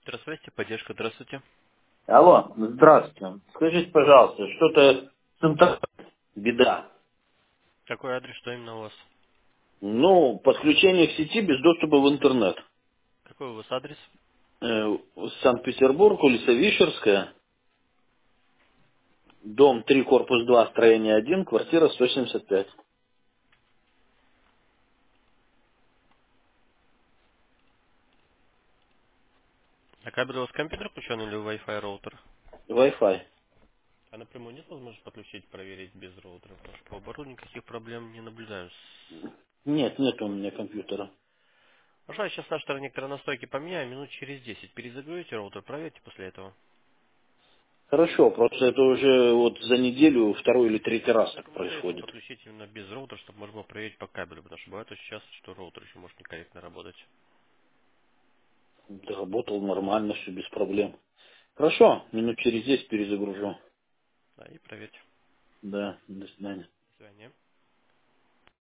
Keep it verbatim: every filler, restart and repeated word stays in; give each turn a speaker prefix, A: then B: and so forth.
A: Здравствуйте, поддержка, здравствуйте.
B: Алло, здравствуйте. Скажите, пожалуйста, что-то с интернетом беда.
A: Какой адрес, что именно у вас?
B: Ну, подключение к сети без доступа в интернет.
A: Какой у вас адрес?
B: Э, Санкт-Петербург, улица Вишерская, дом три, корпус два, строение один, квартира сто семьдесят пять.
A: На кабель у вас компьютер включен или Wi-Fi роутер?
B: Wi-Fi.
A: А напрямую нет возможности подключить, проверить без роутера? Потому что по оборудованию никаких проблем не наблюдаю.
B: Нет, нет у меня компьютера.
A: Хорошо, я сейчас наш некоторые настройки поменяю, минут через десять. Перезагрузите роутер, проверьте после этого.
B: Хорошо, просто это уже вот за неделю второй или третий раз так
A: Поэтому советую
B: происходит.
A: подключить именно без роутера, чтобы можно было проверить по кабелю, потому что бывает очень часто, что роутер еще может некорректно работать.
B: Работал нормально, все без проблем. Хорошо, минут через десять перезагружу.
A: Да, и проверьте.
B: Да, до свидания.
A: До свидания.